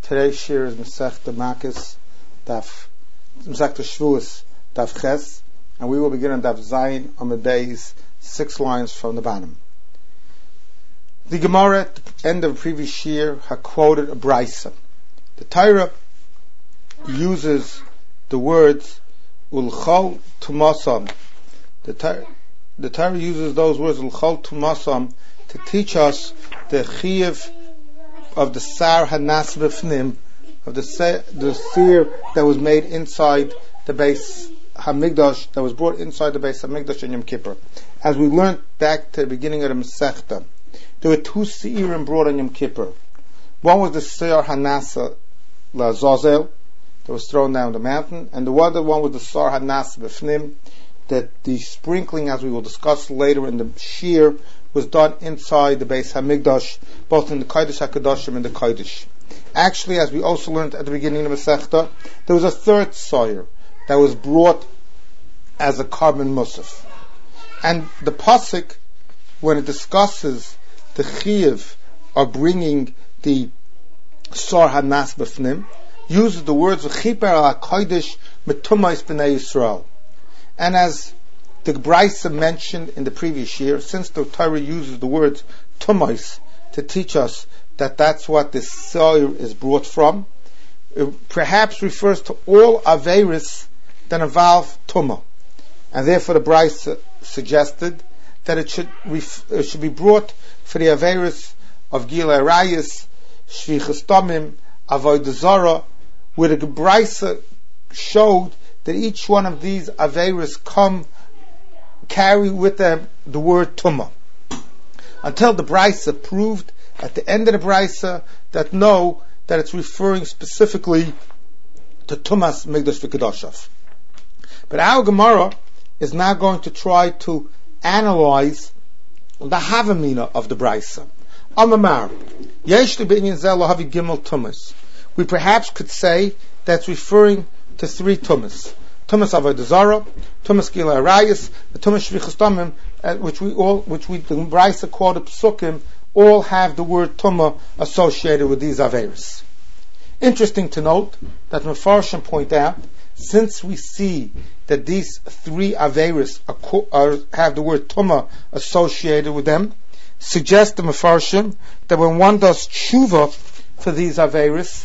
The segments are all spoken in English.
Today's shir is Masechta Makis, Masechta Shvuos, Daf Ches, and we will begin on Daf Zayin Amud Beis, 6 lines from the bottom. The Gemara at the end of the previous shir had quoted a Brisa. The Torah uses the words Ulchol Tumasam. The Torah uses those words Ulchol Tumasam to teach us the chiyuv of the Sar Hanas B'fnim, of the seer that was made inside the Beis Hamikdash, that was brought inside the Beis Hamikdash in Yom Kippur. As we learned back to the beginning of the Masechta, there were 2 seirim brought on Yom Kippur. One was the Sar Hanas L'Azazel that was thrown down the mountain, and the other one was the Sar Hanas B'fnim, that the sprinkling, as we will discuss later in the shir, was done inside the Beis Hamikdash, both in the Kodesh HaKadoshim and the Kodesh. Actually, as we also learned at the beginning of the Masechta, there was a third Soyer that was brought as a carbon musaf. And the Pasuk, when it discusses the chiyuv of bringing the Sar Hanas B'fnim, uses the words V'chiper al HaKodesh Metumais B'nei Yisrael. And as the Brisa mentioned in the previous year, since the Torah uses the words Tumais to teach us that that's what this Soyer is brought from, it perhaps refers to all Averis that involve Tumah. And therefore the Brisa suggested that it should be brought for the Averis of Gila Arayis, Shvichas Tamim, Avodah Zarah, where the Brisa showed that each one of these Averis carry with them the word Tumah. Until the Brisa proved at the end of the Brisa that it's referring specifically to Tumas Migdash V'Kedoshav. But our Gemara is now going to try to analyze the Havamina of the Brisa. Amamar, Yesh L'Binyan Zeh Lo Havi Gimel Tumas. We perhaps could say that's referring to 3 Tumas. Tumas Avodah Zarah, Tumas Gila Arayis, the Tumas Shvichas Tamim, which the Brisa quoted Psukim, all have the word Tumah associated with these Averis. Interesting to note that Mefarshim point out, since we see that these 3 Averis have the word Tumah associated with them, suggests the Mefarshim that when one does tshuva for these Averis,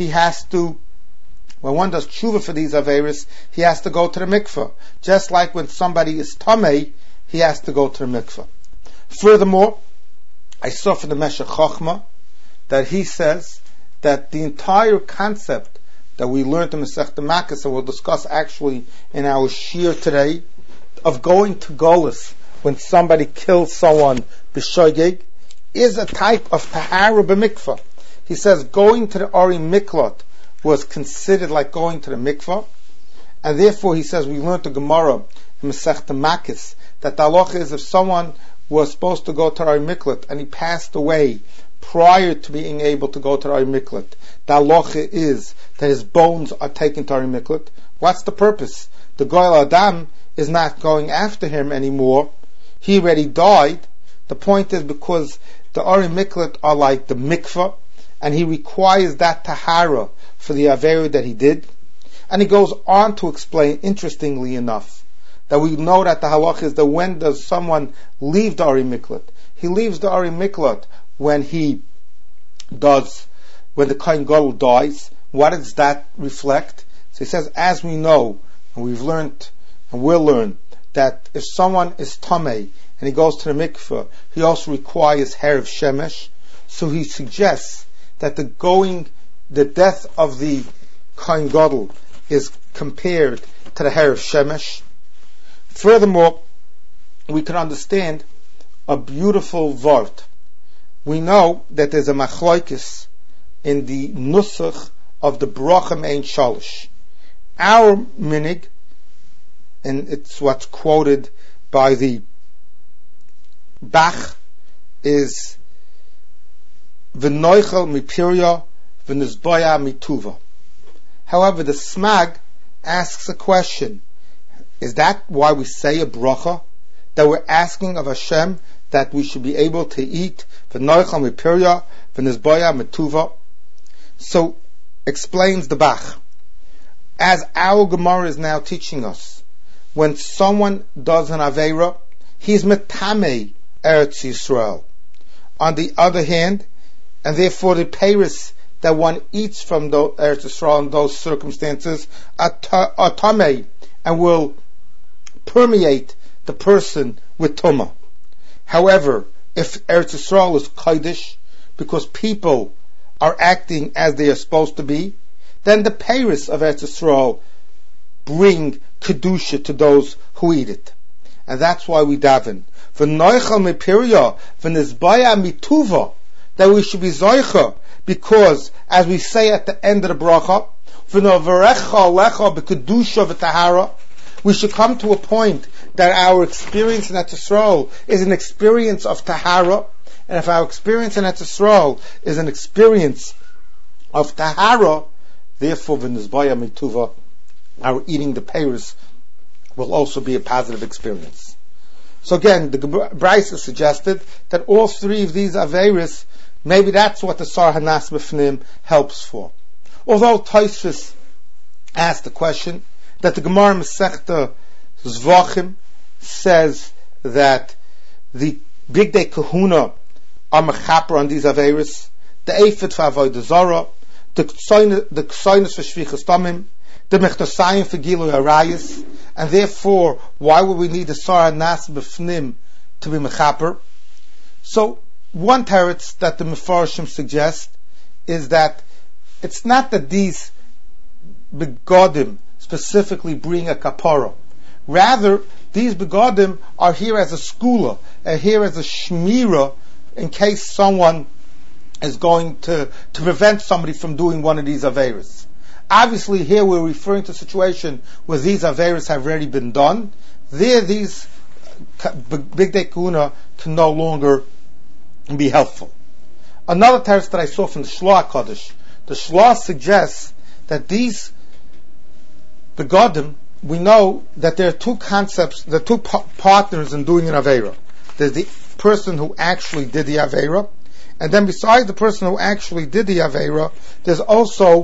when one does tshuva for these Averis, he has to go to the mikveh. Just like when somebody is tamei, he has to go to the mikveh. Furthermore, I saw from the Meshech Chochmah that he says that the entire concept that we learned in Masechta Makis, and we'll discuss actually in our shir today, of going to Golus when somebody kills someone b'shoigeg, is a type of tahara b'mikveh. He says going to the Ori Miklot was considered like going to the mikvah, and therefore he says we learned the Gemara in Masechta Makis that the halacha is if someone was supposed to go to Ori Miklat and he passed away prior to being able to go to Ori Miklat, the halacha is that his bones are taken to Ori Miklat. What's the purpose? The Goyal Adam is not going after him anymore. He already died. The point is because the Ori Miklat are like the mikvah, and he requires that tahara for the Aveira that he did. And he goes on to explain, interestingly enough, that we know that the halach is that when does someone leave the Ori Miklat? He leaves the Ori Miklat when the Kohen Gadol dies. What does that reflect? So he says, as we know, and we've learned, and we'll learn, that if someone is tamei and he goes to the mikveh, he also requires herav shemesh. So he suggests that the death of the Kohen Gadol is compared to the herav shemesh. Furthermore, we can understand a beautiful vart. We know that there's a machlokes in the nusach of the bracha mein shalish. Our minig, and it's what's quoted by the Bach, is v'noichel mipiria v'nizboya mituva. However, the Smag asks a question. Is that why we say a bracha? That we're asking of Hashem that we should be able to eat v'noichel mipiria v'nizboya mituva? So explains the Bach, as our Gemara is now teaching us, when someone does an Aveira, he's metamei Eretz Yisrael. On the other hand, and therefore the peiros that one eats from the Eretz Yisrael in those circumstances are tamei and will permeate the person with tumah. However, if Eretz Yisrael is kodesh, because people are acting as they are supposed to be, then the peiros of Eretz Yisrael bring kedusha to those who eat it. And that's why we daven. V'noichal mepirya v'nizbaya mituva, that we should be zoicha, because, as we say at the end of the bracha, v'novarecha lecha b'kedusha v'tahara, we should come to a point that our experience in Eretz Yisrael is an experience of tahara, and if our experience in Eretz Yisrael is an experience of tahara, therefore v'nizbaya mituva, our eating the peiros will also be a positive experience. So again, the Brisa suggested that all three of these Aveiros, maybe that's what the Sar Hanas B'fnim helps for. Although Tosfos asked the question, that the Gemara Masechta Zvachim says that the Big Day Kahuna are mechaper on these Aveiros, the Eifet for Avodah Zarah, the Ksoinus for Shvichas Tamim, the Mechtasayim for Gilui Arayis, and therefore, why would we need the Sar Nas B'fnim to be mechaper? So, one teretz that the Mefarshim suggest is that it's not that these begodim specifically bring a kapara. Rather, these begodim are here as a skula, are here as a shmira, in case someone is going to prevent somebody from doing one of these aveiros. Obviously, here we're referring to a situation where these aveiros have already been done. There, these big day kuna can no longer be helpful. Another teretz that I saw from the Shloah Kodesh, the Shloah suggests that these begodim, we know that there are two concepts, there are two partners in doing an aveira. There's the person who actually did the aveira, and then besides the person who actually did the aveira, there's also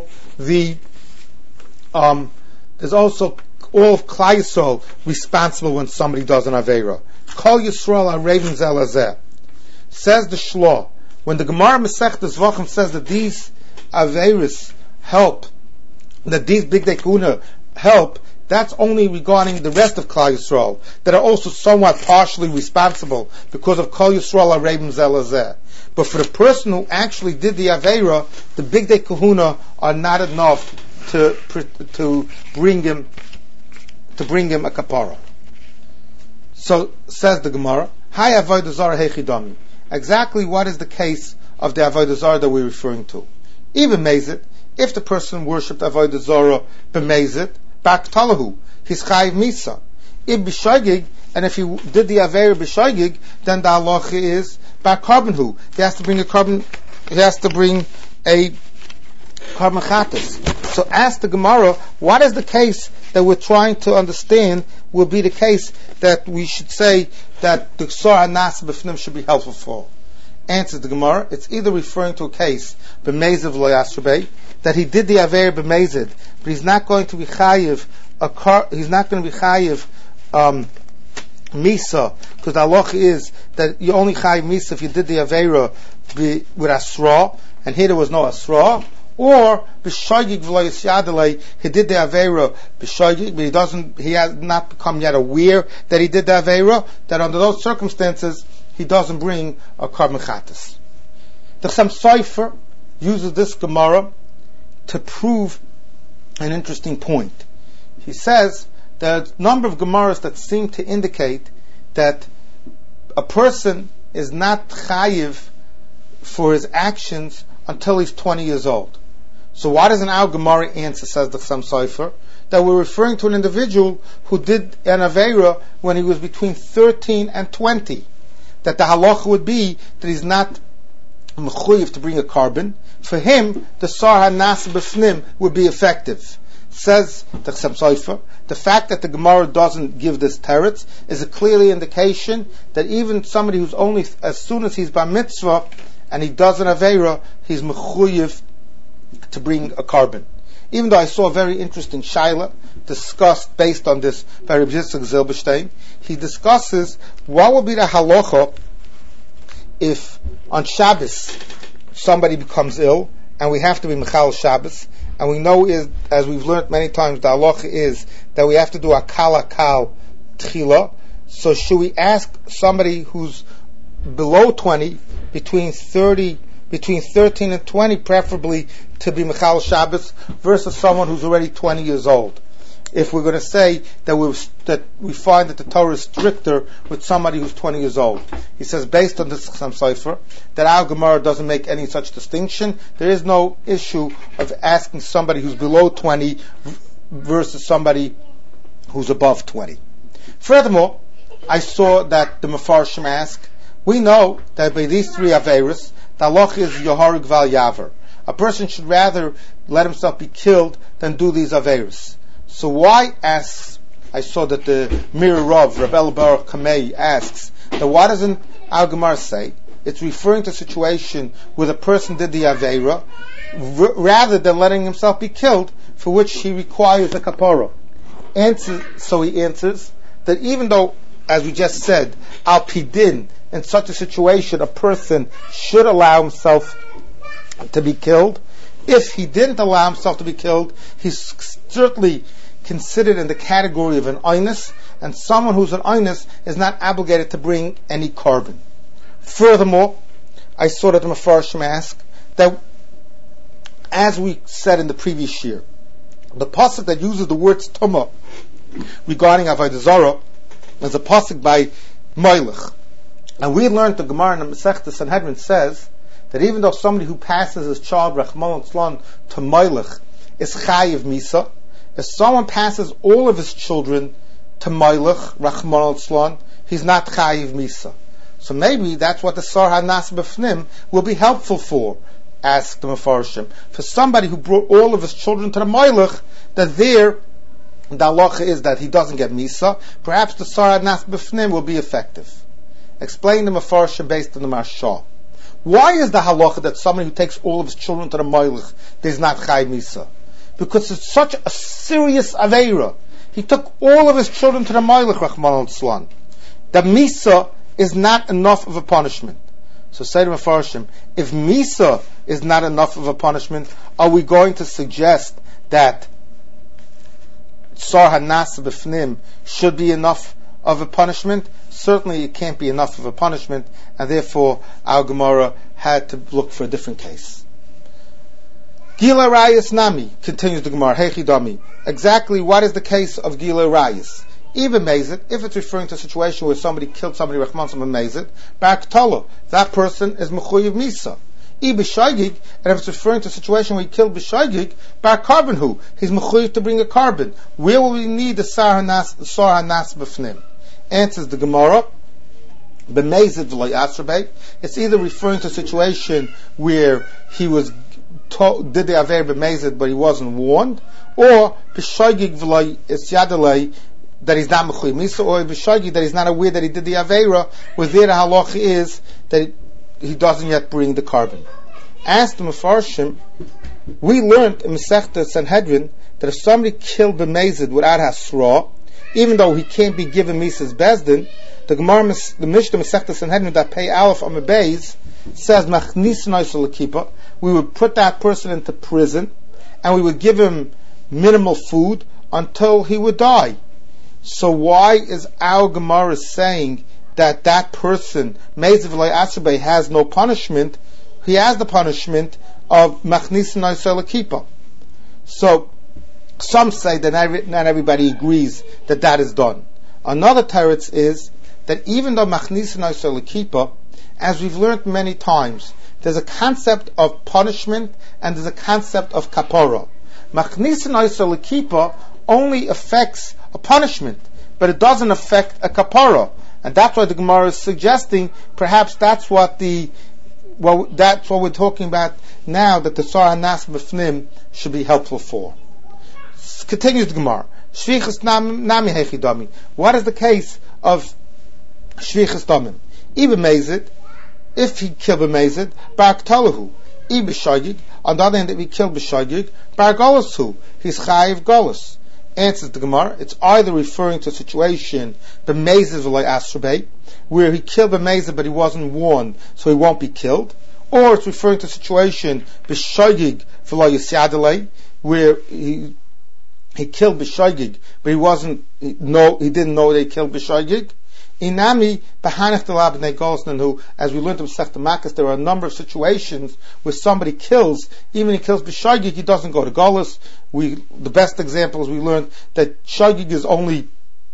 all of Klal Yisrael responsible when somebody does an aveira. Kol Yisrael Arevim Zelazeh. Says the Shloah, when the Gemara Masechtas Zvachim says that these aveiros help, that these big day kuna help, that's only regarding the rest of Klal Yisrael that are also somewhat partially responsible because of Kol Yisrael Arevim Zelazeh. But for the person who actually did the aveira, the big day kahuna are not enough to bring him a kapara. So says the Gemara, Hi avodah zarah hechidami. Exactly what is the case of the avodah zarah that we're referring to? Even mezit, if the person worshipped avodah zarah b'mezit, baktalahu, he's chayiv misa. If b'shoigig, and if he did the aveira b'shoigig, then the halacha is bakarbonhu. He has to bring a carbon chatas. So ask the Gemara, what is the case that we're trying to understand will be the case that we should say that the Ksar Nas B'fnim should be helpful for? Answers the Gemara, it's either referring to a case, B'meziv Lo Yasrabei, that he did the Aveir B'mezid, but he's not going to be chayiv, Misa, because the halacha is that you only chayiv Misa if you did the Aveira with Asra, and here there was no Asra, or b'shoigig v'lo yisyadalei, he did the aveira b'shoigig, but he has not become yet aware that he did the aveira, that under those circumstances he doesn't bring a carbon chatas. The Chassam Sofer uses this Gemara to prove an interesting point. He says that a number of Gemaras that seem to indicate that a person is not chayiv for his actions until he's 20 years old. So why doesn't our Gemara answer, says the Chassam Sofer, that we're referring to an individual who did an Aveira when he was between 13 and 20? That the halacha would be that he's not mechuyev to bring a carbon. For him, the Sar HaNas B'fnim would be effective. Says the Chassam Sofer, the fact that the Gemara doesn't give this teretz is a clearly indication that even somebody who's only, as soon as he's bar mitzvah and he does an Aveira, he's mechuyev to bring a carbon. Even though I saw a very interesting shaila discussed based on this by Rabbi Yitzchak Zilberstein, he discusses what will be the halacha if on Shabbos somebody becomes ill and we have to be Mechal Shabbos, and we know is, as we've learned many times, the halacha is that we have to do a kal tchila. So should we ask somebody who's below 20, between 13 and 20, preferably to be Mechal Shabbos, versus someone who's already 20 years old? If we're going to say that we find that the Torah is stricter with somebody who's 20 years old. He says, based on this Chassam Sofer, that our Gemara doesn't make any such distinction. There is no issue of asking somebody who's below 20 versus somebody who's above 20. Furthermore, I saw that the Mefarshim ask, we know that by these three Averis, the halacha is Yoharig Val Yaver. A person should rather let himself be killed than do these Averis. So why asks, I saw that the Mir Rav, Rebel Baruch Kamei, asks, that why doesn't Al Gemara say it's referring to a situation where the person did the Aveira, rather than letting himself be killed, for which he requires a kapara? So he answers that even though, as we just said, Al Pidin, in such a situation, a person should allow himself to be killed. If he didn't allow himself to be killed, he's certainly considered in the category of an oinus, and someone who's an oinus is not obligated to bring any carbon. Furthermore, I saw that the Mefarshim ask that, as we said in the previous year, the pasuk that uses the words Tumah regarding Avodah Zarah is a pasuk by Moilech. And we learned the Gemara in the Masechta Sanhedrin says that even though somebody who passes his child Rachmana litzlan to Moilech is chayiv misa, if someone passes all of his children to Moilech Rachmana litzlan, he's not chayiv misa. So maybe that's what the Sar HaNas B'fnim will be helpful for, asked the Mefarshim. For somebody who brought all of his children to the Moilech, that there the halacha is that he doesn't get misa, perhaps the Sar HaNas B'fnim will be effective. Explain the Mefarshim based on the Marshal. Why is the halacha that somebody who takes all of his children to the Moilech is not Chai Misa? Because it's such a serious Aveira. He took all of his children to the Moilech, Rachmana litzlan. The Misa is not enough of a punishment. So say to Mefarshim, if Misa is not enough of a punishment, are we going to suggest that Sar HaNas B'fnim should be enough of a punishment? Certainly it can't be enough of a punishment, and therefore our Gemara had to look for a different case. Gila Rayas Nami, continues the Gemara, Hechidami. Exactly what is the case of Gila Rayas? Even Mazid, if it's referring to a situation where somebody killed somebody, Rachman Sam Mazid, Ba'aktala, that person is Mechuyev Misa. B'shaygig, and if it's referring to a situation where he killed B'shaygig, Ba'karbenhu, he's Mechuyev to bring a carbon. Where will we need the Sar HaNas B'fnim? Answers the Gemara, B'mezid v'lo yasrabei. It's either referring to a situation where he was did the aver b'mezid but he wasn't warned, or b'shaygig v'lo yadalei, that he's not mechuyev misa, or b'shaygig that he's not aware that he did the avera, where there the halacha is that he doesn't yet bring the carbon. Ask the Mefarshim, we learned in Masechta Sanhedrin that if somebody killed b'mezid without hasra, even though he can't be given Mises Bezdin, the Gemara, the Mishnah Masechta Sanhedrin that pay Aleph on the Beis says we would put that person into prison and we would give him minimal food until he would die. So why is our Gemara saying that that person Meziv Lo Asabei has no punishment? He has the punishment of Machnisin Oisel Kippah. So some say that not everybody agrees that that is done. Another teretz is that even though Machnisin Oisel Kippah, as we've learned many times, there's a concept of punishment and there's a concept of kapara. Machnisin Oisel Kippah only affects a punishment, but it doesn't affect a kapara, and that's why the Gemara is suggesting perhaps that's what we're talking about now, that the Sar HaNas B'fnim should be helpful for. Continues the Gemara. Shvichas nami hechidami. What is the case of shvichas damim? Even Mazid, if he killed a Mazid, ba'aktalahu, b'shogig. On the other hand, if he killed b'shogig, bar golus hu, he's chayiv golus. Answers the Gemara, it's either referring to a situation, b'mezid v'lo asrabei, where he killed b'mezid but he wasn't warned, so he won't be killed, or it's referring to a situation, b'shogig v'lo yisyadalei, where he killed b'shogig, but he didn't know they killed b'shogig. Inami b'hanech delab b'nei golus nanhu, as we learned in Masechta Makkos, there are a number of situations where somebody kills, even if he kills b'shogig, he doesn't go to golus. The best example is we learned that shogig is only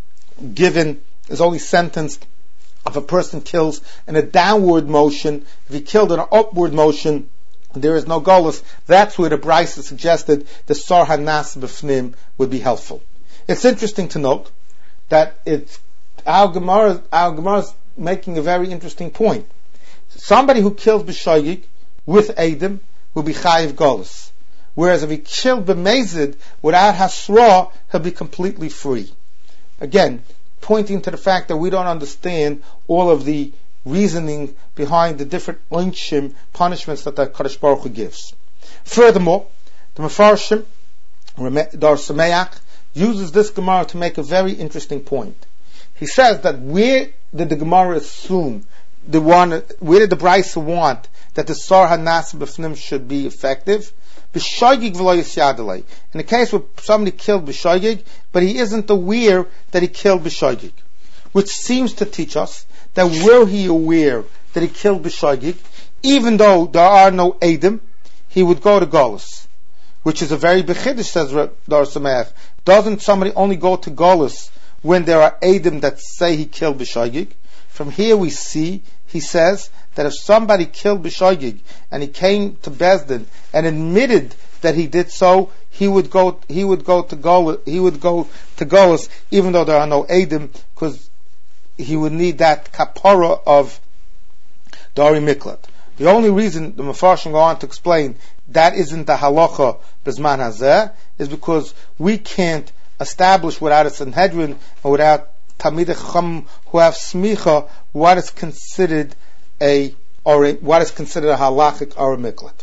sentenced if a person kills in a downward motion. If he killed in an upward motion, there is no golus. That's where the Brisa suggested the sar hanas b'fnim would be helpful. It's interesting to note that our Gemara is making a very interesting point. Somebody who kills b'shogig with Eidim will be chayiv golus. Whereas if he killed b'mezid without hasra, he'll be completely free. Again, pointing to the fact that we don't understand all of the reasoning behind the different onshim punishments that the Kadosh Baruch Hu gives. Furthermore, the Mefarshim, Dar Sameach, uses this Gemara to make a very interesting point. He says that where did the Gemara assume, where did the Brisa want that the sar hanas b'fnim should be effective? B'shogig v'lo yisyadalei. In the case where somebody killed b'shogig, but he isn't aware that he killed b'shogig, which seems to teach us that were he aware that he killed b'shogig, even though there are no Eidim, he would go to Golus, which is a very bechiddush, says Dar Sameach. Doesn't somebody only go to Golus when there are Eidim that say he killed b'shogig? From here we see, he says, that if somebody killed b'shogig and he came to Bezdin and admitted that he did so, he would go to Golus, even though there are no Eidim, because he would need that kapara of Dari Miklat. The only reason the Mefarshim go on to explain that isn't the halacha b'zman hazeh is because we can't establish without a Sanhedrin and without Talmidei Chacham who have smicha what is considered a halachic or a miklat.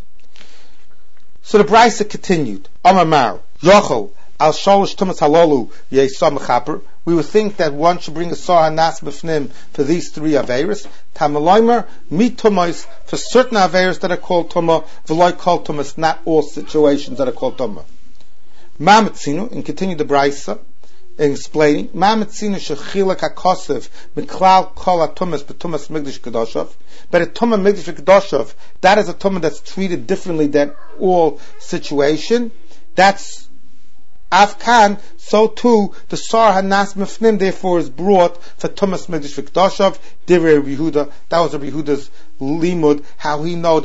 So the Brisa continued. Amar Mar Yochel al sholosh tumas halalu yeisam mechaper. We would think that one should bring a sar hanas b'fnim for these three averos. Tamaloimer mitumos for certain averos that are called tuma, v'loy called tumas, not all situations that are called tuma. Mamatzinu, and continue the Brisa explaining, Mamatzinu shechilak hakosev miklal kol atumas b'tumas migdash kedoshav. But a tumah migdash kedoshav, that is a tumah that's treated differently than all situation. That's Afkan, so too the sar hanas mefnim therefore is brought for tumas migdash kedoshav. Divrei Rabbi Yehuda, that was Rabbi Yehuda's limud, how he knows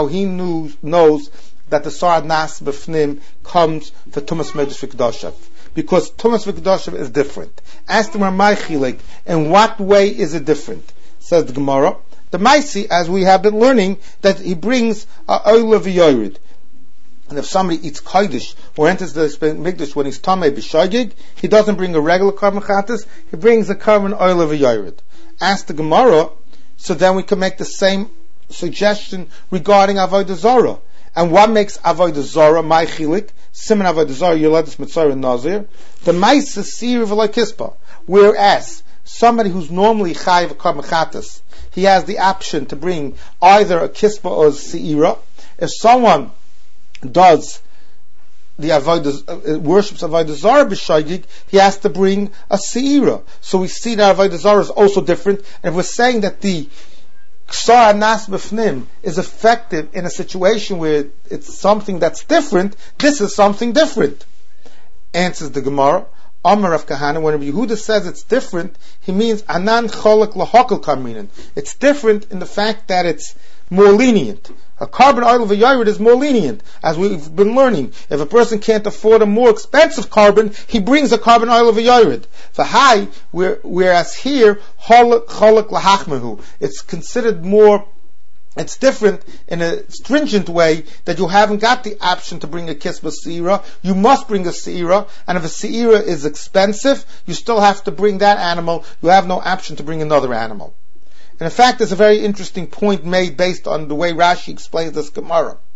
that the sar hanas mefnim comes for tumas migdash kedoshav. Because tumas v'kedoshav is different. Ask the Ramai Chilik, in what way is it different? Says the Gemara. The Maisi, as we have been learning, that he brings a oila v'yorid. And if somebody eats kodesh or enters the mikdash when he's tamei b'shogig, he doesn't bring a regular carbon chatas, he brings a carbon oila v'yorid. Ask the Gemara, so then we can make the same suggestion regarding avodah zarah. And what makes avodah zarah my chilik? Siman avodah zarah yoledus mitzvah nazir. The ma'isa seir v'lo kispa. Whereas somebody who's normally chayiv carbon chatas, he has the option to bring either a kispa or a seira. If someone does the avodah worships avodah zarah b'shogig, he has to bring a seira. So we see that avodah zarah is also different. And if we're saying that the Sar Nas B'fnim is effective in a situation where it's something that's different, this is something different. Answers the Gemara, Amar Rav Kahana, when Rabbi Yehuda says it's different, he means Anan Cholek Lahokal Kaminin. It's different in the fact that it's more lenient. A carbon oil of a yared is more lenient, as we've been learning. If a person can't afford a more expensive carbon, he brings a carbon oil of a yared. For high, whereas here, cholek lahachmehu, it's considered more, it's different in a stringent way that you haven't got the option to bring a kisba seira. You must bring a seira, and if a seira is expensive, you still have to bring that animal. You have no option to bring another animal. And in fact, there's a very interesting point made based on the way Rashi explains this Gemara.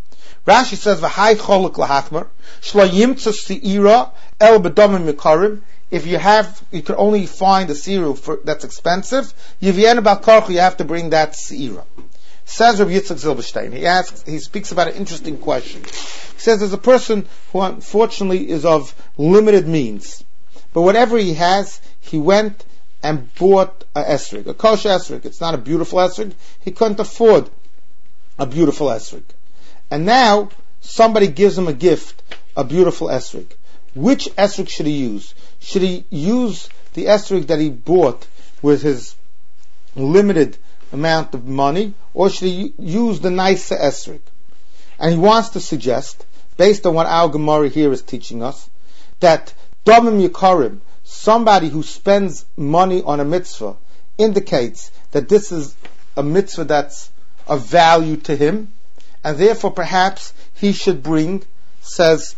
Rashi says, "V'hai choluk lahachmer shlo yimtza seira el b'domim mikarim." If you can only find a seira that's expensive. Yivien b'alkarchu, you have to bring that seira. Says Rabbi Yitzchak Zilberstein. He speaks about an interesting question. He says there's a person who unfortunately is of limited means, but whatever he has, he went and bought a esrig, a kosher esrig. It's not a beautiful esrig. He couldn't afford a beautiful esrig. And now somebody gives him a gift, a beautiful esrig. Which esrig should he use? Should he use the esrig that he bought with his limited amount of money, or should he use the nicer esrig? And he wants to suggest, based on what our Gemara here is teaching us, that Domim Yikarim, somebody who spends money on a mitzvah, indicates that this is a mitzvah that's of value to him, and therefore perhaps he should use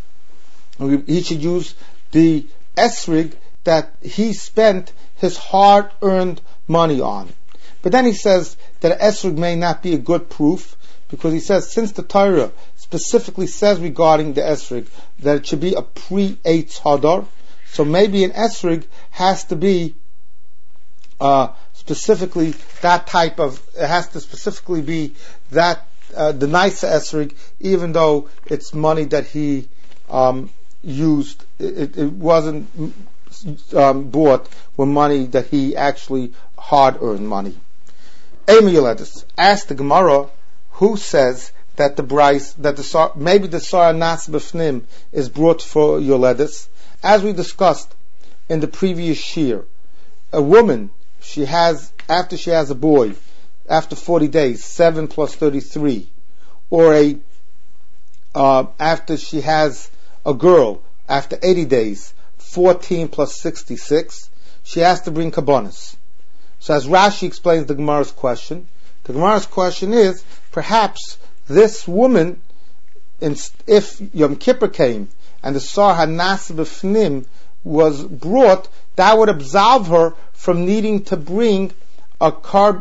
the esrig that he spent his hard-earned money on. But then he says that an esrig may not be a good proof, because he says, since the Torah specifically says regarding the esrig that it should be a pre-Eitz Hadar, so maybe an esrig has to be specifically that type of, it has to specifically be that, the nicer esrig, even though it's money that he used, it wasn't bought with money that he actually hard-earned money. Amy Yoledis asked the Gemara, who says that maybe the Sar Nas B'fnim is brought for Yoledis. As we discussed in the previous year, a woman, after she has a boy, after 40 days, 7 plus 33, or after she has a girl, after 80 days, 14 plus 66, she has to bring kabbanis. So as Rashi explains the Gemara's question is, perhaps this woman, if Yom Kippur came and the Sar HaNas B'fnim was brought, that would absolve her from needing to bring a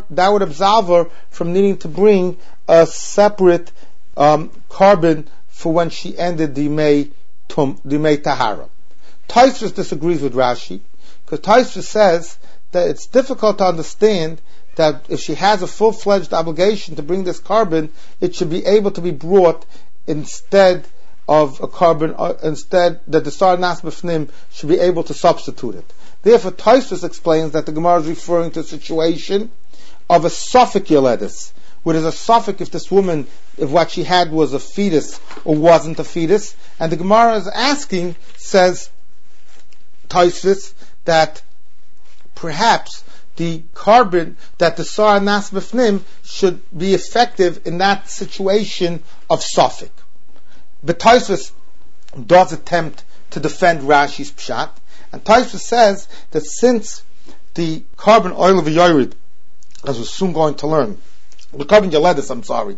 separate carbon for when she ended the Yimei Tahara. Tosfos disagrees with Rashi, because Tosfos says that it's difficult to understand that if she has a full-fledged obligation to bring this carbon, it should be able to be brought instead of a carbon, that the Sar Nas B'fnim should be able to substitute it. Therefore, Tosfos explains that the Gemara is referring to a situation of a suffix Yoledis, where there's a suffix if this woman, if what she had was a fetus or wasn't a fetus, and the Gemara is asking, says Tosfos, that perhaps the carbon, that the Sar Nas B'fnim should be effective in that situation of suffix. But Tosfos does attempt to defend Rashi's pshat, and Tosfos says that since the carbon oil of a yored, as we're soon going to learn, the carbon Yoledis,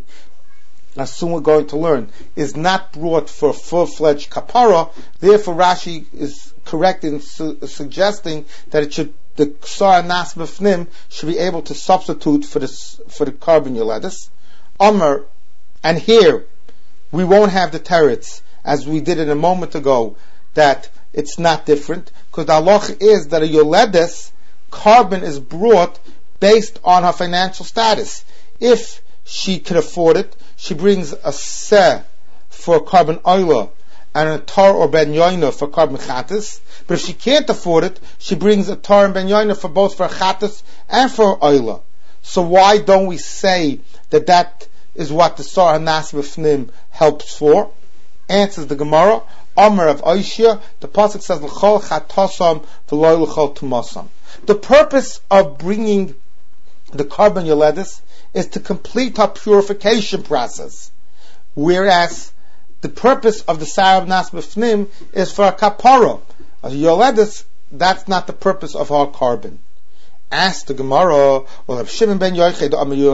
as soon we're going to learn, is not brought for full-fledged kapara, therefore Rashi is correct in suggesting that the Sar Nas B'fnim should be able to substitute for the carbon Yoledis. Omer, and here we won't have the teretz, as we did it a moment ago, that it's not different, because the halacha is that a Yoledis carbon is brought based on her financial status. If she can afford it, she brings a seh for carbon oila and a tar or ben yoina for carbon chatas. But if she can't afford it, she brings a tar and ben yoina for both for chatas and for oila. So why don't we say that is what the Sar HaNas B'fnim helps for? Answers the Gemara, Omer of Oishia, the pasuk says, L'chol chatasam v'loy l'chol tumasam. The purpose of bringing the carbon Yoledis is to complete her purification process, whereas the purpose of the Sar HaNas B'fnim is for a kapara. A Yoledis, that's not the purpose of her carbon. Ask the Gemara, Shimon ben Yochai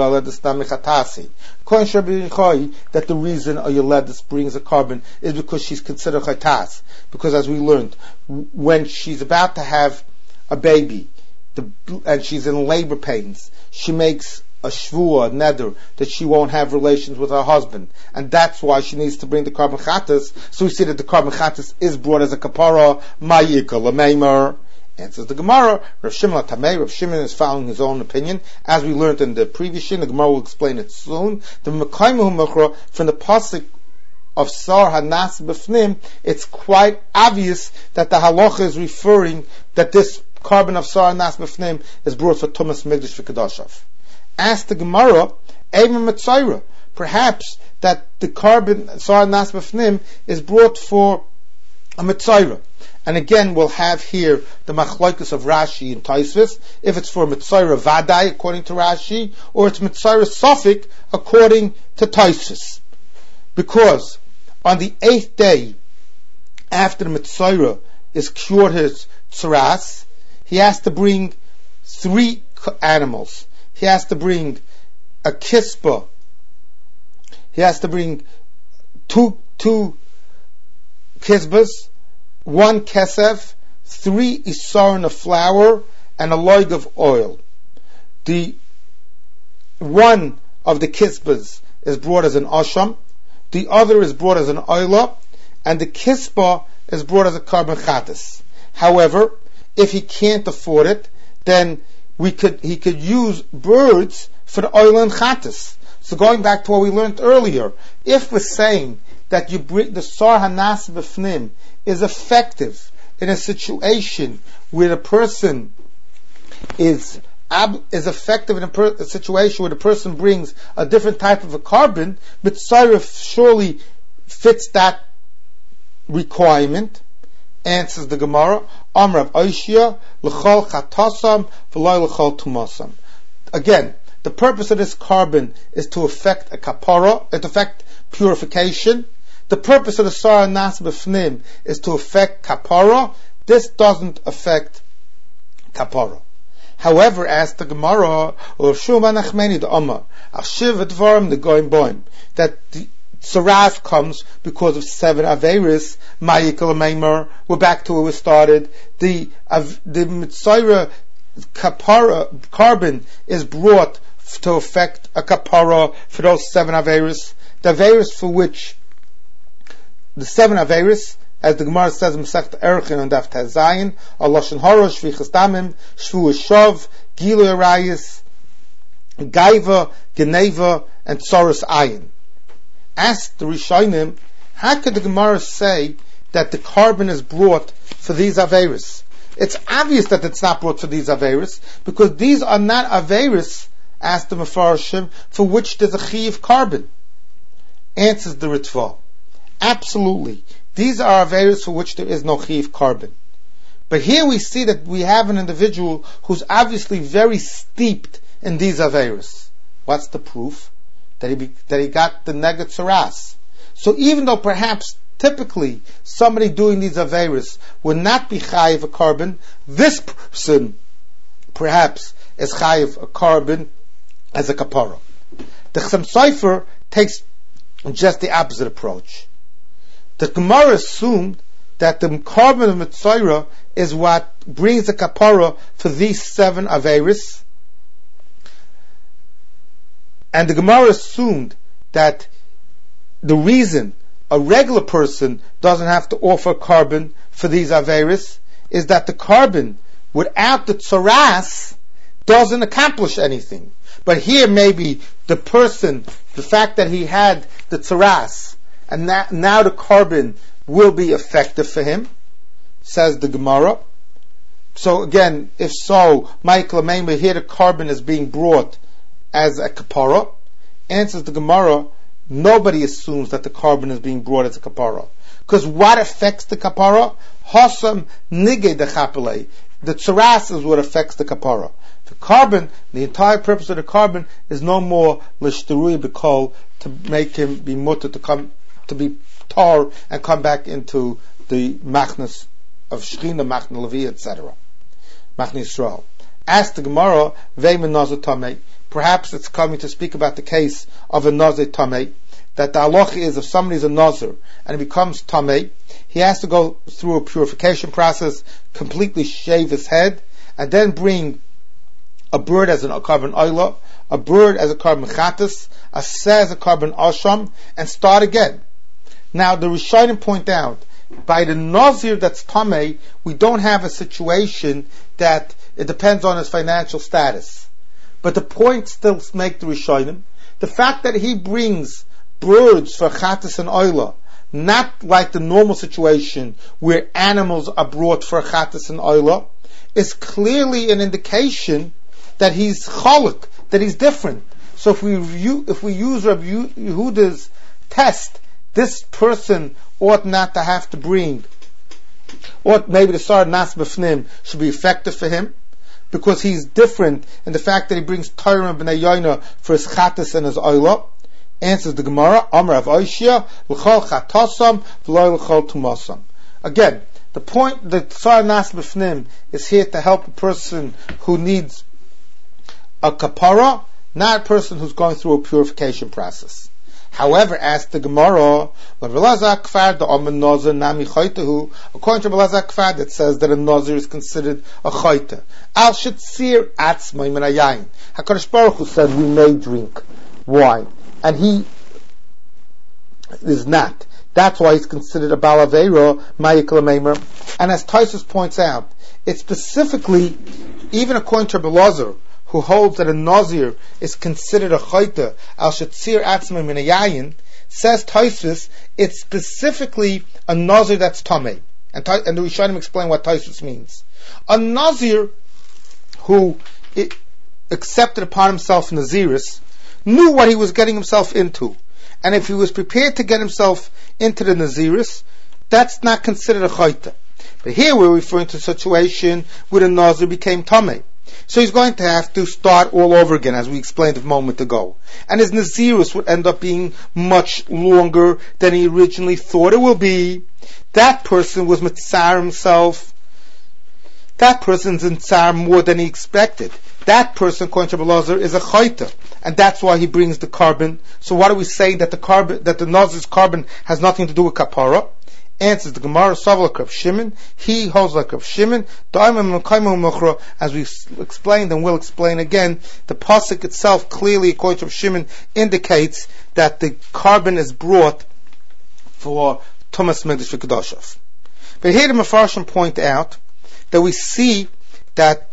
that the reason a Yoledis brings a carbon is because she's considered chaytas. Because as we learned, when she's about to have a baby, and she's in labor pains, she makes a shvua, a neder, that she won't have relations with her husband, and that's why she needs to bring the carbon chatas. So we see that the carbon chatas is brought as a kapara, ma'yika l'meimer. Answers the Gemara, Rav Shimon Tamei. Rav Shimon is following his own opinion, as we learned in the previous shin. The Gemara will explain it soon. The Mekaymu Mechra, from the pasuk of Sar Hanas B'fnim, it's quite obvious that the halacha is referring that this carbon of Sar Hanas B'fnim is brought for Tumas Migdash V'Kedashav. Ask the Gemara, Eimah Metzayra, perhaps that the carbon Sar Hanas B'fnim is brought for a Metzayra. And again, we'll have here the machlokes of Rashi and Tosfos, if it's for Mitzayra Vadai, according to Rashi, or it's Mitzayra Sofik, according to Tosfos. Because on the 8th day, after the Mitzayra is cured his tzaras, he has to bring 3 animals. He has to bring a kispa. He has to bring two kisbas, 1 kesef, 3 isaron of flour, and a loig of oil. The one of the kisbas is brought as an asham, the other is brought as an oila, and the kispa is brought as a carbon chatas. However, if he can't afford it, then he could use birds for the oil and chatas. So going back to what we learned earlier, if we're saying that you bring the Sar Hanas B'fnim is effective in a situation where the person is effective in a situation where the person brings a different type of a carbon, Mitzayra surely fits that requirement. Answers the Gemara, Amrav Oishia, L'chol Chatasam, V'loi L'chol Tumasam. Again, the purpose of this carbon is to affect a kapara, to affect purification. The purpose of the Sar Hanas B'fnim is to affect kapara. This doesn't affect kapara. However, as the Gemara, or Shuman Achmeni the Amar, Achiv Advarim the Goim Boim, that the tzaras comes because of 7 Averis, Ma'yikal Meimer. We're back to where we started. The Mitzayra kapara carbon is brought to affect a kapara for those 7 Averis. The Averis for which the 7 Averis, as the Gemara says in Masechet Erchin on Daf Tazayin, are Lashon Hara, Shvichas Damim, Shvu Shav, Gilui Arayis, Gaiva, Geneva, and Tzoros Ayin. Ask the Rishonim, how could the Gemara say that the carbon is brought for these Averis? It's obvious that it's not brought for these Averis, because these are not Averis, asked the Mefarshim, for which there's a Chiv carbon. Answers the Ritva. Absolutely. These are Averis for which there is no Chiv carbon. But here we see that we have an individual who's obviously very steeped in these Averis. What's the proof? That he got the Neged Tzaras. So even though perhaps typically somebody doing these Averis would not be Chayiv a carbon, this person perhaps is Chayiv a carbon as a kapara. The Chassam Sofer takes just the opposite approach. The Gemara assumed that the carbon of Mitzayra is what brings the kapara for these 7 Averis. And the Gemara assumed that the reason a regular person doesn't have to offer carbon for these Averis is that the carbon without the tzaras doesn't accomplish anything. But here maybe the person, the fact that he had the tzaras, and now the carbon will be effective for him, says the Gemara. So again, if so, Michael Amema, here the carbon is being brought as a kapara. Answers the Gemara, nobody assumes that the carbon is being brought as a kapara. Because what affects the kapara? Hasam nige de chapelei. The tzaras is what affects the kapara. The carbon, the entire purpose of the carbon is no more l'shterui b'kol, to make him be mutter, to be tar and come back into the machnas of Shechina, machna Levi, etc. Machna Yisrael. Ask the Gemara, veimen nazir tamei. Perhaps it's coming to speak about the case of a nazir tamei, that the halacha is if somebody's a nazir and he becomes tamei, he has to go through a purification process, completely shave his head, and then bring a bird as a carbon oila, a bird as a carbon chatas, a seh as a carbon asham, and start again. Now the Rishonim point out, by the Nazir that's Tameh, we don't have a situation that it depends on his financial status. But the point still make the Rishonim, the fact that he brings birds for chatas and oila, not like the normal situation where animals are brought for chatas and oila, is clearly an indication that he's cholak, that he's different. So if we use Rabbi Yehuda's test, this person ought not to have to bring, or maybe the Sar Nas B'fnim should be effective for him, because he's different in the fact that he brings Torah and B'nai Yoina for his chatas and his oila. Answers the Gemara, Amar Av Oishia, L'chol chatasam, V'loi l'chol tumasam. Again, the point that Sar Nas B'fnim is here to help a person who needs a kapara, not a person who's going through a purification process. However, as the Gemara, according to Belazar Kfar, that says that a Nazir is considered a chayta. Al shetzir atzmai min hayayin. HaKadosh Baruch Hu said we may drink wine, and he is not. That's why he's considered a balavera ma'ikla meimer. And as Taisus points out, it's specifically, even according to Belazar, who holds that a Nazir is considered a chayta, al shetzir atzmai min hayayin, says Taisus, it's specifically a Nazir that's tamei. And the Rishonim explain what Taisus means. A Nazir who accepted upon himself Naziris knew what he was getting himself into. And if he was prepared to get himself into the Naziris, that's not considered a chayta. But here we're referring to a situation where the Nazir became tamei. So he's going to have to start all over again, as we explained a moment ago. And his Nazirus would end up being much longer than he originally thought it will be. That person was mitzar himself. That person's in tsar more than he expected. That person, according to Belazar, is a chayta. And that's why he brings the carbon. So what are we saying that the Nazir's carbon has nothing to do with kapara? Answers the Gemara, Saval Rav Shimon. He holds like Rav Shimon. As we explained and will explain again, the pasuk itself clearly, according to Rav Shimon, indicates that the carbon is brought for Tumas Megdash V'Kedoshos. But here the Mefarshim point out that we see that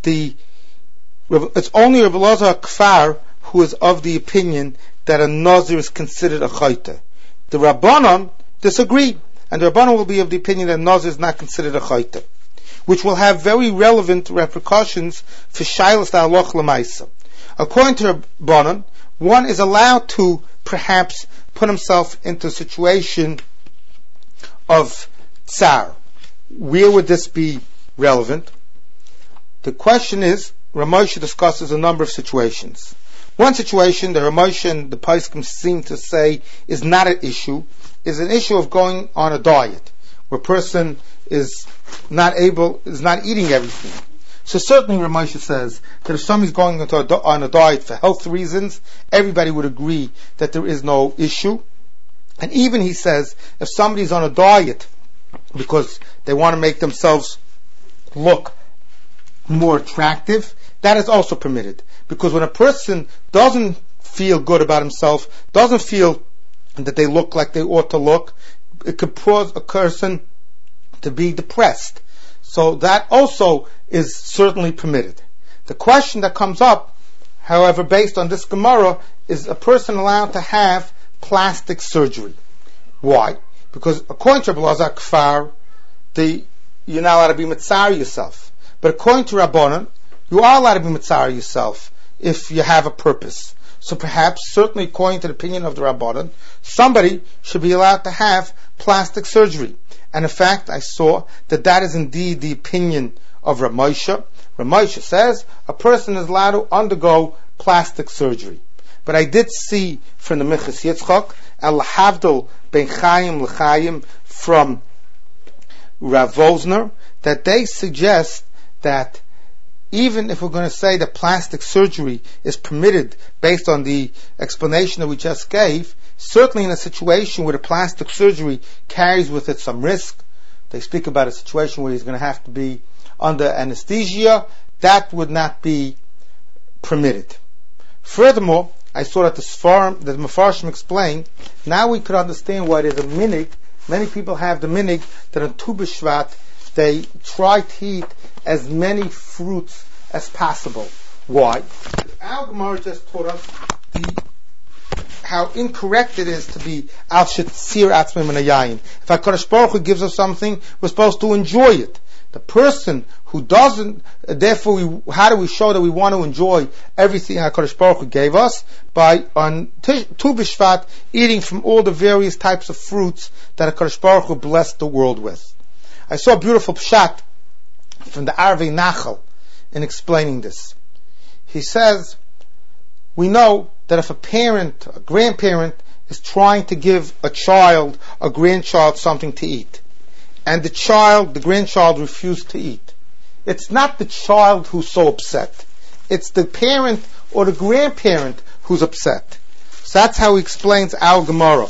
it's only Rav Elazar Kfar who is of the opinion that a Nazir is considered a chayta. The Rabbanon disagree. And the Rabbanon will be of the opinion that Nazir is not considered a chayta, which will have very relevant repercussions for Shailas Ha'aloch L'maisa. According to Rabbanon, one is allowed to perhaps put himself into a situation of tsar. Where would this be relevant? The question is, Ramosha discusses a number of situations. One situation that Ramosha and the Poskim seem to say is not an issue, is an issue of going on a diet, where a person is not eating everything. So certainly Ramosha says that if somebody's going on a diet for health reasons, everybody would agree that there is no issue. And even he says, if somebody's on a diet because they want to make themselves look more attractive, that is also permitted. Because when a person doesn't feel good about himself, doesn't feel that they look like they ought to look, it could cause a person to be depressed. So that also is certainly permitted. The question that comes up, however, based on this Gemara, is a person allowed to have plastic surgery? Why? Because according to Belazar Kfar, you're not allowed to be mitzar yourself. But according to Rabbanan, you are allowed to be mitzar yourself if you have a purpose. So perhaps, certainly according to the opinion of the Rabbanan, somebody should be allowed to have plastic surgery. And in fact, I saw that is indeed the opinion of Rav Moshe. Rav Moshe says a person is allowed to undergo plastic surgery. But I did see from the Minchas Yitzchak, and Lahavdil Ben Chaim L'Chaim from Rav Vosner, that they suggest that even if we're going to say that plastic surgery is permitted based on the explanation that we just gave, certainly in a situation where the plastic surgery carries with it some risk, they speak about a situation where he's going to have to be under anesthesia, that would not be permitted. Furthermore, I saw that the Mefarshim explained, now we could understand why there's a minig. Many people have the minig that on Tu B'Shvat they try to eat as many fruits as possible. Why? Our Gemara just taught us how incorrect it is to be al shetzir atzmim and yayin. If HaKadosh Baruch Hu gives us something, we're supposed to enjoy it. The person who doesn't, therefore, how do we show that we want to enjoy everything HaKadosh Baruch Hu gave us? By on Tu B'Shvat eating from all the various types of fruits that HaKadosh Baruch Hu blessed the world with. I saw a beautiful pshat from the Arvei Nachal in explaining this. He says, we know that if a parent, a grandparent, is trying to give a child, a grandchild, something to eat, and the grandchild refused to eat, it's not the child who's so upset. It's the parent or the grandparent who's upset. So that's how he explains our Gemara.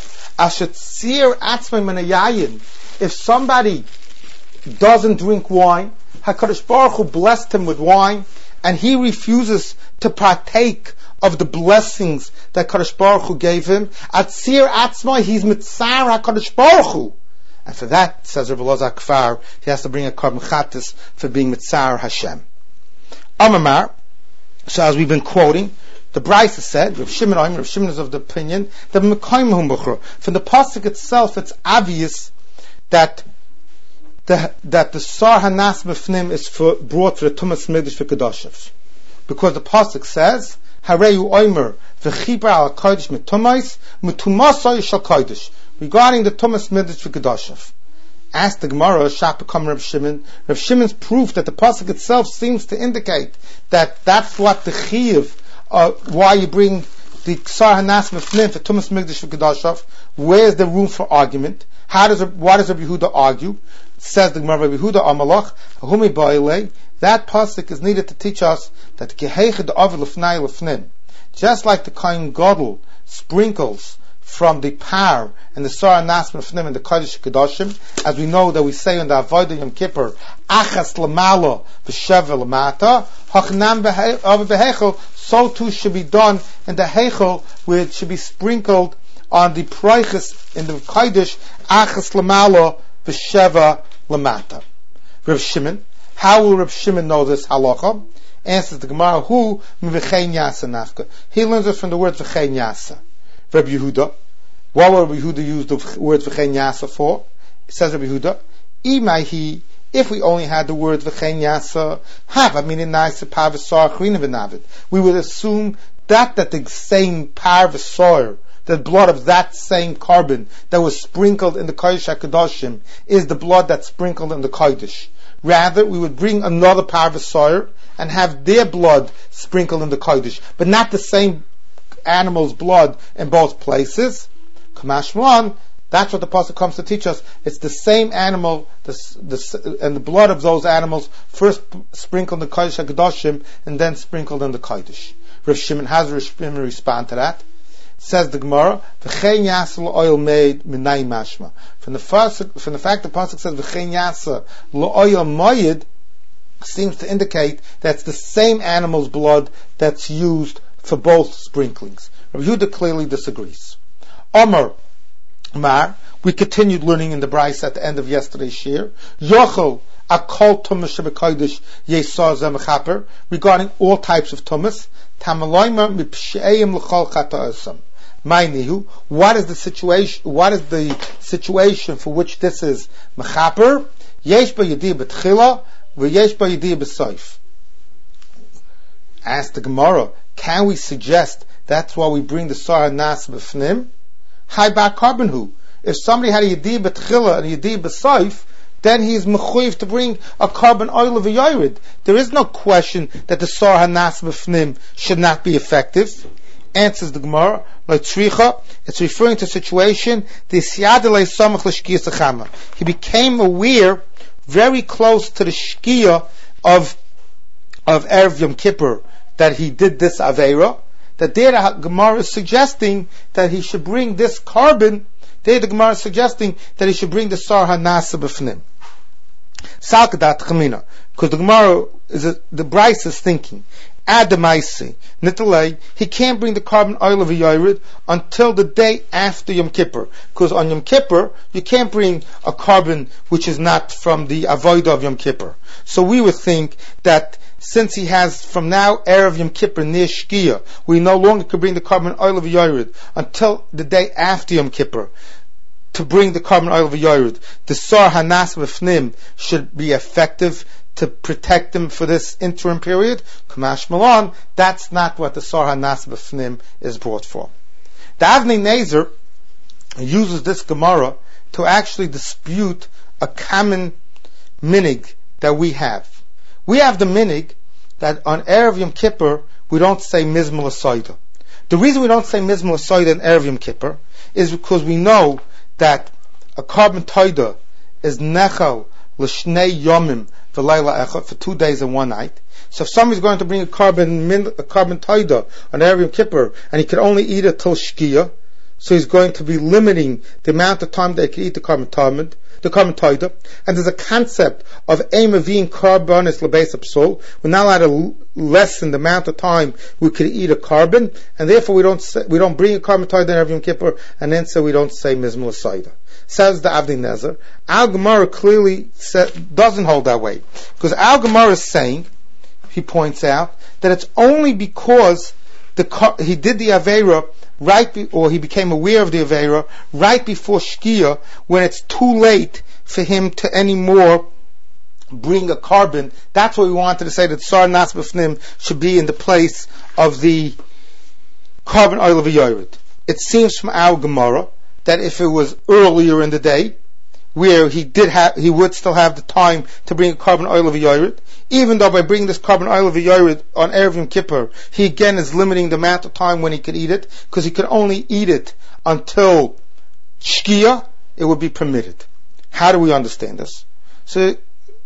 If somebody doesn't drink wine, HaKadosh Baruch Hu blessed him with wine, and he refuses to partake of the blessings that HaKadosh Baruch Hu gave him, Atzir Atzma, he's Mitzar HaKadosh Baruch Hu. And for that, says Rabbi Elazar Kfar, he has to bring a Korban Chatas for being Mitzar Hashem. Amamar, so as we've been quoting, the Brisa said, Rav Shimon is of the opinion, that from the pasuk itself, it's obvious that the Sar Hanas B'fnim is brought for the Tumas Migdash for Kedoshev. Because the pasuk says, Hareyu Oimer v'chibar al kodesh mitumais mitumasay shal kodesh, regarding the Tumas Migdash for Kedoshev. Asked the Gemara, Shapakam Rav Shimon. Rav Shimon's proof that the pasuk itself seems to indicate that that's what the chiyuv, why you bring the Sar Hanas B'fnim for Tumas Migdash for Kedoshev. Where's the room for argument? What does Rabbi Yehuda argue? Says the Gemara, Rabbi Yehuda Amalach, Ahumi Ba'ilei, that pasuk is needed to teach us that Kehechid Avil Lefnai Lefnim, just like the Kohen Gadol sprinkles from the par and the Sar Nas Lefnim and the Kodesh Kedoshim, as we know that we say on the Avodah Yom Kippur, Achas Lamala V'Sheva Lamata, Hachnam Behechel, so too should be done in the Hechel, where it should be sprinkled on the Proiches in the Kodesh, Achas Lamala V'Sheva Lamata. Rav Shimon, how will Rav Shimon know this halacha? Answers the Gemara, who V'chein Yasa Nafka. He learns it from the word V'chein Yasa. Rabbi Yehuda, what will Rabbi Yehuda use the word V'chein Yasa for? It says Rabbi Yehuda, Imaihi, if we only had the word V'chein Yasa, we would assume that the same par v'soir, the blood of that same carbon that was sprinkled in the Kodesh HaKadoshim is the blood that's sprinkled in the Kodesh. Rather, we would bring another par v'soir and have their blood sprinkled in the Kodesh, but not the same animal's blood in both places. Kamashman, that's what the pasuk comes to teach us. It's the same animal, and the blood of those animals first sprinkled in the Kodesh HaKadoshim and then sprinkled in the Kodesh. Rav Shimon has Rav Shimon respond to that. Says the Gemara, "V'chein yasa l'oil made minay mashma." From the fact the pasuk says "V'chein yasa l'oil moyed," seems to indicate that's the same animal's blood that's used for both sprinklings. Rabbi Yehuda clearly disagrees. Omar, we continued learning in the Brisa at the end of yesterday's shir. Yochel akol tumas shebekodesh yesar zemechaper, regarding all types of tumas. Tamaloyma mipsheim l'chol chataosam. What is the situation for which this is mechaper? Yesh ba yediyah betchila, v'yesh ba yediyah b'soif. Ask the Gemara, can we suggest that's why we bring the Sar Nas B'fnim? Hai ba carbon hu. If somebody had a yediyah betchila and a yediyah b'soif, then he is mechuyev to bring a carbon oil of a yored. There is no question that the Sar Hanas B'fnim should not be effective. Answers the Gemara, it's referring to a situation, he became aware, very close to the shkia of Erev Yom Kippur, that he did this Aveira, that there the Gemara is suggesting that he should bring this carbon, there the Gemara is suggesting that he should bring the Sar Hanas B'fnim. Salkadat Chamina, because the Gemara the Bryce is thinking, Adamaisi, Nitalei, he can't bring the carbon oil of a Yored until the day after Yom Kippur. Because on Yom Kippur, you can't bring a carbon which is not from the Avodah of Yom Kippur. So we would think that since he has from now Erev Yom Kippur near Shkia, we no longer could bring the carbon oil of a Yored until the day after Yom Kippur to bring the carbon oil of a Yored. The Sar Hanas B'fnim should be effective to protect him for this interim period. Kamash Malon, that's not what the Sar Hanas B'fnim is brought for. The Avnei Nezer uses this Gemara to actually dispute a common minig that we have. We have the minig that on Erev Yom Kippur we don't say Mizmor L'Soida. The reason we don't say Mizmor L'Soida in Erev Yom Kippur is because we know that a carbon toida is nechal l'shnei yomim v'layla echad, for 2 days and 1 night. So if somebody's going to bring a carbon toida on Erev Yom Kippur and he can only eat it till shkia, so he's going to be limiting the amount of time that he can eat the carbon toida. And there's a concept of emavin carbonis lebeis psul. We're not allowed to lessen the amount of time we could eat a carbon, and therefore we don't bring a carbon toida in Erev Yom Kippur, and then so we don't say Mizmor L'Soida. Says the Avnei Nezer. Al Gemara clearly doesn't hold that way, because Al Gemara is saying, he points out, that it's only because he did the Aveira or he became aware of the Aveira right before Shkia, when it's too late for him to anymore bring a carbon. That's what we wanted to say, that Sar Nas B'fnim should be in the place of the carbon oil of a Yored. It seems from our Gemara that if it was earlier in the day, where he would still have the time to bring a carbon oil of a Yored, even though by bringing this carbon oil of a Yored on Erev Yom Kippur, he again is limiting the amount of time when he could eat it, because he could only eat it until Shkia, it would be permitted. How do we understand this? So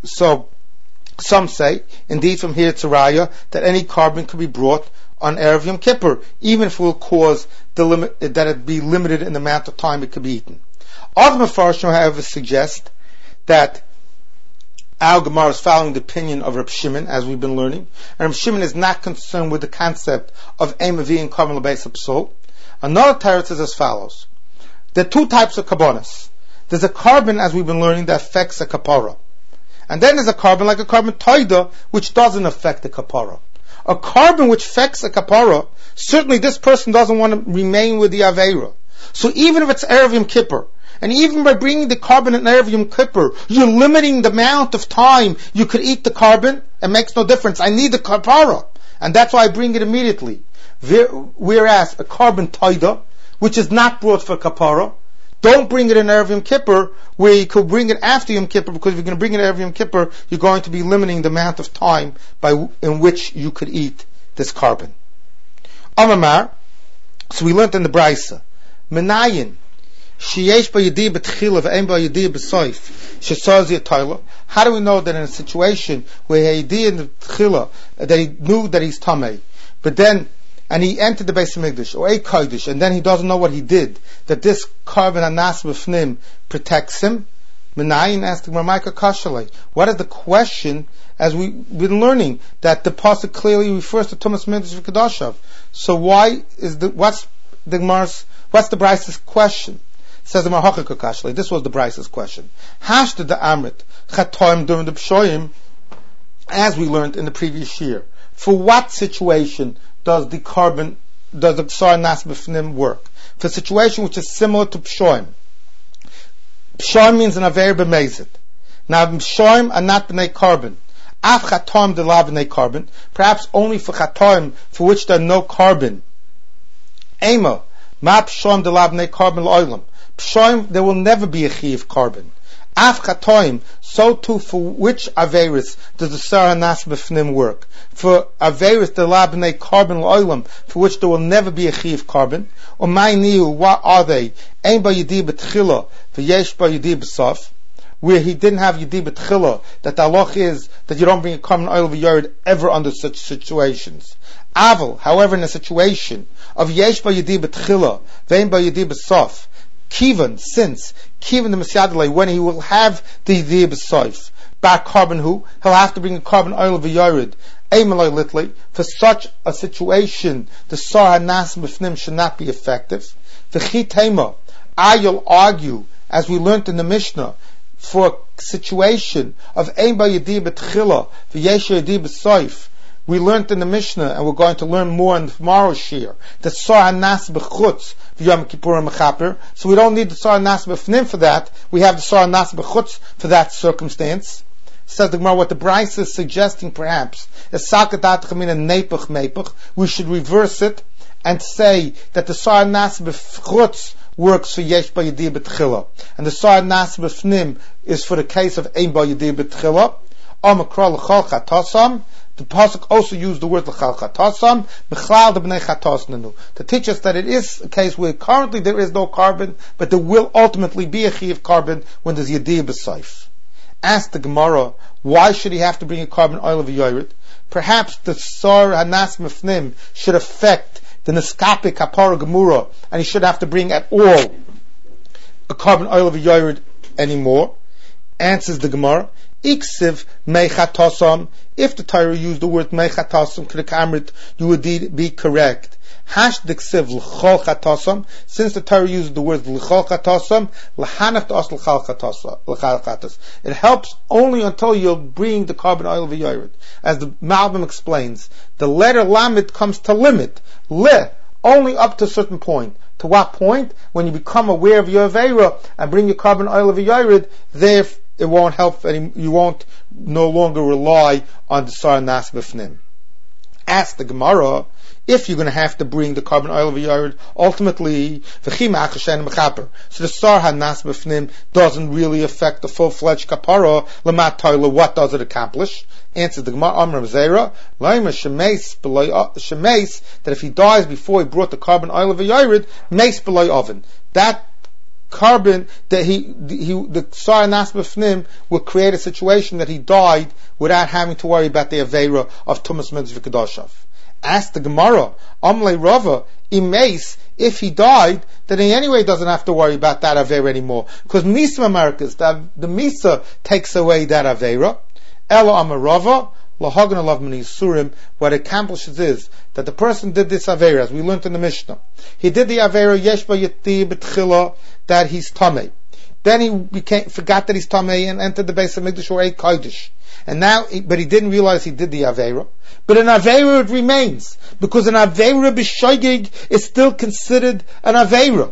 some say, indeed from here to Raya, that any carbon could be brought on Erev Yom Kippur, even if it will cause that it be limited in the amount of time it could be eaten. Other Mefarshim, however, suggest that our Gemara is following the opinion of Reb Shimon, as we've been learning, and Reb Shimon is not concerned with the concept of Emavi and Carbon L'Beis Psul. Another teretz is as follows: there are 2 types of carbonas. There's a carbon, as we've been learning, that affects a kapara, and then there's a carbon like a carbon toida, which doesn't affect the kapara. A carbon which affects a kapara, certainly this person doesn't want to remain with the aveira. So even if it's Erev Yom Kippur, and even by bringing the carbon in Erev Yom Kippur, you're limiting the amount of time you could eat the carbon. It makes no difference. I need the kapara, and that's why I bring it immediately. Whereas a carbon toida, which is not brought for kapara, don't bring it in Erev Yom Kippur, where you could bring it after Yom Kippur, because if you're going to bring it in Erev Yom Kippur, you're going to be limiting the amount of time in which you could eat this carbon. Amamar, so we learned in the Braisa, Menayin, Sheyesh b'yedi b'tchila v'en b'yedi b'soif, shesazi atayla. How do we know that in a situation where he in the tchila, that he knew that he's tamei, but then and he entered the Beis Hamikdash or a kodesh, and then he doesn't know what he did, that this carbon anas b'fnim protects him? Menayin asked the Ramaika Kashalei. What is the question? As we've been learning, that the pasuk clearly refers to Tumas Mikdash v'Kedashav. So what's the Braisa's question? Says the Mahachik Kashalei. This was the Braisa's question. Hashta the Amrit Chatoim during the Pshoyim, as we learned in the previous year. For what situation does the Sar Nas B'fnim work? For a situation which is similar to Pshoim. Pshoim means an Aver B'mezid. Now Pshoim are not B'nei Carbon. Af Chatoim de la B'nei Carbon. Perhaps only for Chatoim for which there are no carbon. Ema, Ma Pshoim de la B'nei Carbon L'Olam. Pshoim, there will never be a Chiv carbon. Af Chatoim, so too for which Averis does the Sar Nas B'fnim work? For Averis de la B'nei Carbon L'Olam, for which there will never be a Chiv carbon. Or my niu, what are they? Ein ba yedi b'tchila, v'yesh ba yedi b'sof, where he didn't have yedi b'tchila, that the halach is that you don't bring a carbon oil of a yard ever under such situations. Aval, however, in a situation of yesh ba yedi b'tchila, v'ein ba yedi b'sof, Kivan, since Kivan the Mesiadalei, when he will have the Yedi b'soif, back carbon he'll have to bring a carbon oil of a yared For such a situation, the Sar HaNas B'fnim should not be effective. You'll argue, as we learned in the Mishnah, for a situation of Ein Ba Yedi B'tchila V'yesh Yedi B'soif. We learned in the Mishnah, and we're going to learn more in tomorrow's shir, that Sar HaNas B'chutz V'yom Kippur Mechaper. So we don't need the Sar HaNas B'fnim for that. We have the Sar HaNas B'chutz for that circumstance. Says the Gemara, what the Bryce is suggesting perhaps is Sakadat Chamina Nepach Mepach. We should reverse it and say that the Sar HaNas B'chutz works for Yesh Ba Yedi B'tchila, and the Sar HaNas B'fnim is for the case of Ein Ba Yedi B'tchila. Amakra L'chal Chatasam. The pasuk also used the word L'chal Chatasam B'chlal the B'nei Chatas Nanu, to teach us that it is a case where currently there is no carbon, but there will ultimately be a chi of carbon when there's Yedi B'Saif. Ask the Gemara, why should he have to bring a carbon oil of Yored? Perhaps the Sar HaNas B'fnim should affect the Neskapik Kapara Gemura, and he should have to bring at all a carbon oil of Yored anymore. Answers the Gemara, Iksiv Meichatasam. If the Torah used the word Meichatasam K'dekamrit, you would be correct. Hash Diksiv L'chol Chatasam. Since the Torah uses the word L'chol Chatasam, L'hanach T'os L'chal Chatas. It helps only until you'll bring the carbon oil of Yored. As the Malbim explains, the letter Lamed comes to limit. Le, only up to a certain point. To what point? When you become aware of your Aveira and bring your carbon oil of Yored, there it won't help you won't no longer rely on the Sar HaNas B'fnim. Ask the Gemara, if you're going to have to bring the carbon oil of Yored, ultimately, so the Sar HaNas B'fnim doesn't really affect the full-fledged kapara. Lamat Toila, what does it accomplish? Answers the Gemara, Amr Zera, Laima Shemeis, that if he dies before he brought the carbon oil of Yored, Meis B'loi Oven. That carbon that the Sar HaNas B'fnim will create a situation that he died without having to worry about the Aveira of Tumas Mitzvah Kedoshav. Ask the Gemara, Amle Rava, Imeis, if he died, then he anyway doesn't have to worry about that Aveira anymore. Because Misa Americas, the Misa takes away that Aveira. Ela Amar Rava, Lahagan Alav Mini Surim, what it accomplishes is that the person did this Aveira, as we learned in the Mishnah. He did the Aveira Yesh Ba Yedi B'tchila, that he's Tameh. Then he forgot that he's Tameh and entered the base of Mikdash or ate Kodesh. And now, but he didn't realize he did the Aveira. But an Aveira it remains, because an Aveira b'shoigig is still considered an Aveira.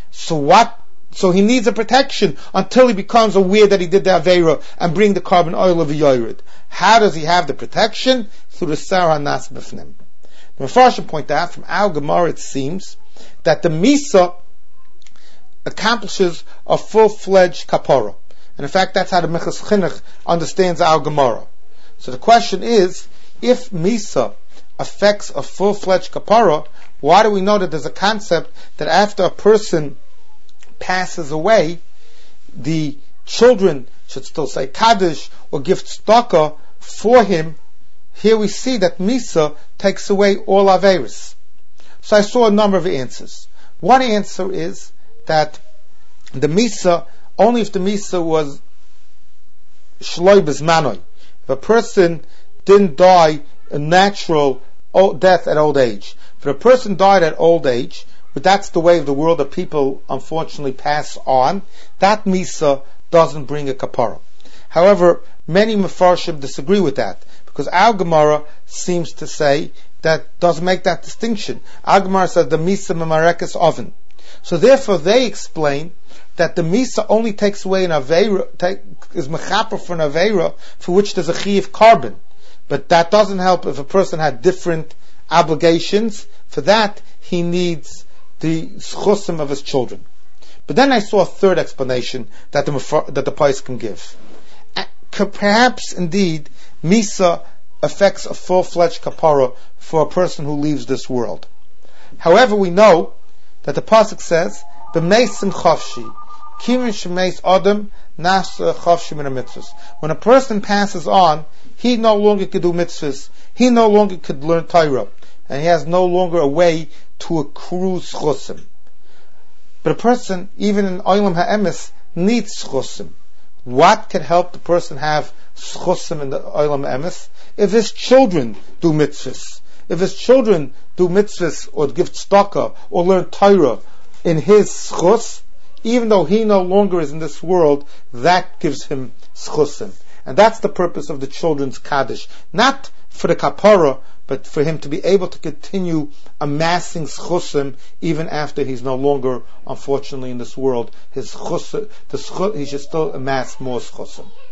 So he needs a protection until he becomes aware that he did the Aveira and bring the carbon oil of Yored. How does he have the protection? Through the Sar HaNas B'fnim. The Mefarshim point out, from our Gemara it seems, that the Misa accomplishes a full-fledged kapara. And in fact, that's how the Mechas Chinuch understands our Gemara. So the question is, if Misa affects a full-fledged kapara, why do we know that there's a concept that after a person passes away, the children should still say Kaddish or give tzedakah for him? Here we see that Misa takes away all Averis. So I saw a number of answers. One answer is that the Misa, only if the Misa was Shloi B'zmanoi, if a person didn't die a natural death at old age. If a person died at old age, but that's the way of the world that people unfortunately pass on, that Misa doesn't bring a kapara. However, many Mefarshim disagree with that, because our Gemara seems to say that doesn't make that distinction. Our Gemara says the Misa Memarekes Oven. So therefore they explain that the Misa only takes away an Aveira, is mechaper for an Aveira for which there's a chi of carbon. But that doesn't help if a person had different obligations. For that, he needs the schusim of his children. But then I saw a third explanation that the Pais can give. Perhaps, indeed, Misa affects a full-fledged kapara for a person who leaves this world. However, we know that the pasuk says, "B'meisim chavshi, kimin shemeis adam nasa chavshi min mitzvahs." When a person passes on, he no longer could do mitzvahs. He no longer could learn Torah, and he has no longer a way to accrue schusim. But a person, even in Olam Ha'emes, needs schusim What can help the person have schusim in the Olam Emes? If his children do mitzvahs, if his children do mitzvahs or give tzedakah or learn Torah in his schus, even though he no longer is in this world, that gives him schusim. And that's the purpose of the children's Kaddish. Not for the kapara, but for him to be able to continue amassing schusim even after he's no longer, unfortunately, in this world. He should still amass more schusim.